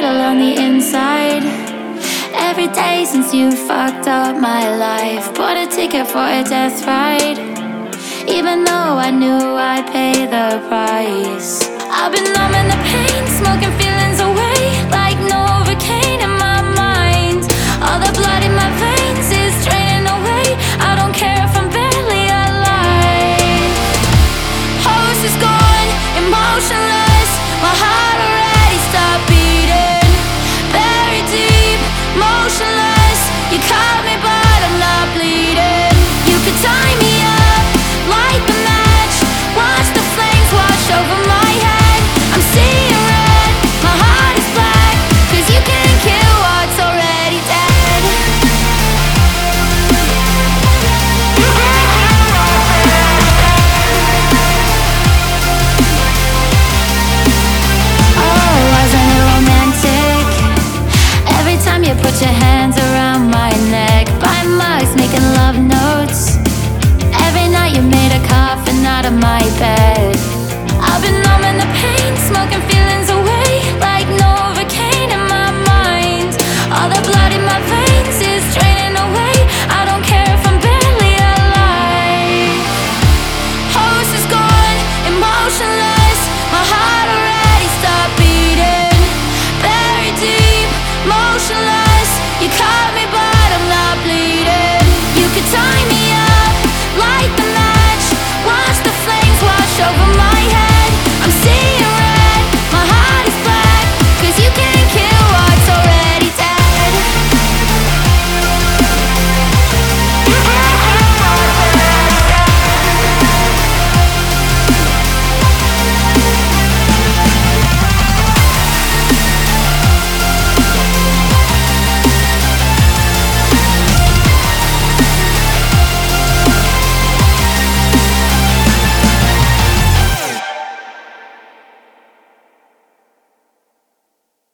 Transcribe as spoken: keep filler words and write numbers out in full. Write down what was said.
little on the inside. Every day since you fucked up my life, bought a ticket for a death ride. Even though I knew I'd pay the price, I've been numbing the pain, smoking feelings away like Novocaine in my mind. All the blood in my veins is draining away. I don't care if I'm barely alive. Host is gone, emotionless. My heart already stopped beating. Buried deep, motionless. You caught me but I'm not bleeding. You could tie me up, light the match, watch the flames wash over my head. I'm seeing red, my heart is black, 'cause you can't kill what's already dead. Oh, wasn't it romantic? Every time you put your hands around my neck, by mugs making love notes. Every night you made a coffin out of my bed. I've been numbing the pain, smoking feelings away like Novocaine in my mind. All the blood in my veins is draining away. I don't care if I'm barely alive. Host is gone, emotionless.